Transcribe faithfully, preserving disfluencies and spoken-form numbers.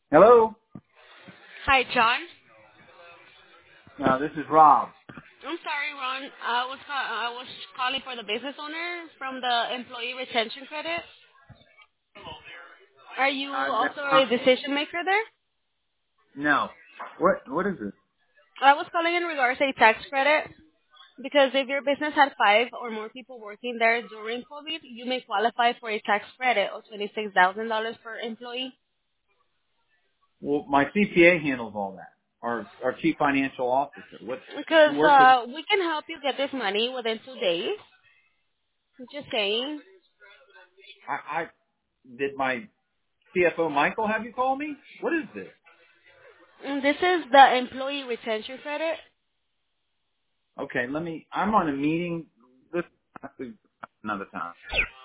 Hello? Hi, John. No, this is Rob. I'm sorry, Ron. I was ca- I was calling for the business owner from the employee retention credit. Are you Uh, that's also a not, decision maker there? no. What, what is this? I was calling in regards to a tax credit because if your business had five or more people working there during COVID, you may qualify for a tax credit of twenty-six thousand dollars per employee. Well, my C P A handles all that. Our, our chief financial officer. What, who Because works with, uh, we can help you get this money within two days. Just saying. I, I, did my C F O Michael have you call me? What is this? Mm, This is the employee retention credit. Okay, let me, I'm on a meeting. This, another time.